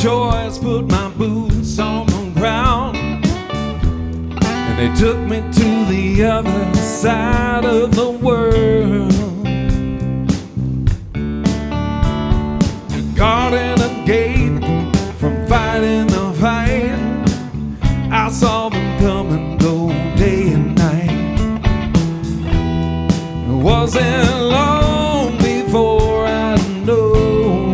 choice, put my boots on the ground, and they took me to the other side of the world. Guarding a gate from fighting the fight, I saw them come and go day and night. It wasn't long before I know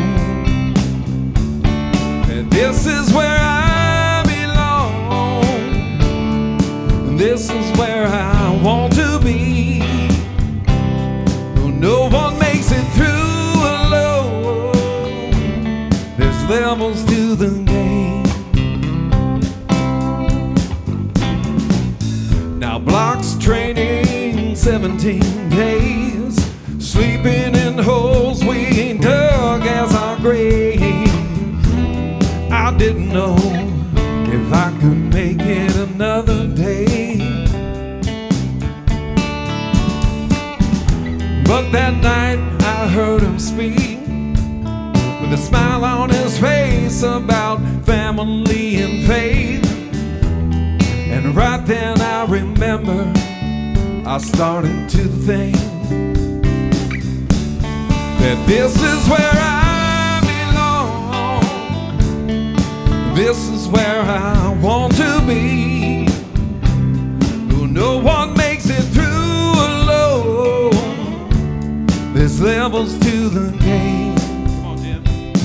that this is where I belong. This is where I want to be. No one makes it through alone. There's levels to the game. Now blocks training 17 days, sleeping in holes we ain't dug as our graves. I didn't know if I could make it another day, but that night I heard him speak with a smile on his face about family and faith. And right then I remember I started to think that this is where I belong. This is where I want to be. No one makes it through alone. There's levels to the game. Come on, Jim.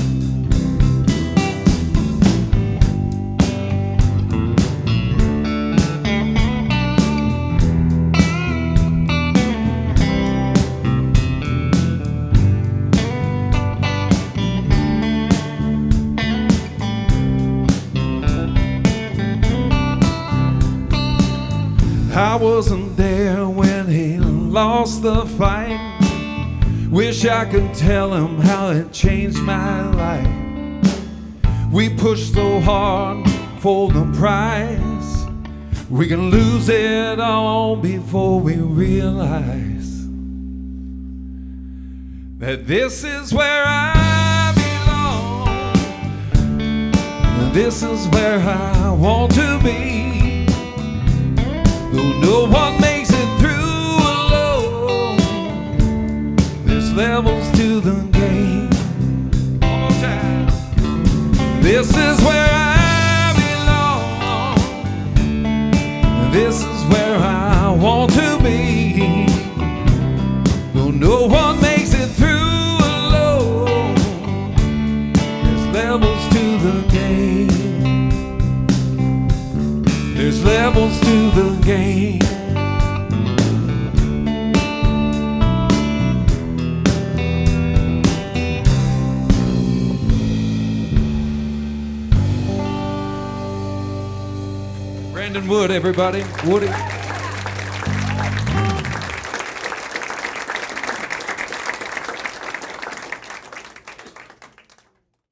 I wasn't there when he lost the fight. Wish I could tell him how it changed my life. We pushed so hard for the prize. We can lose it all before we realize that this is where I belong. This is where I want to be. Though no one makes it through alone, there's levels to the game. One more time. This is where I belong. This is where I want to be. Though no one makes it through alone, there's levels to the game. There's levels to the game. Brandon Wood, everybody. Woody.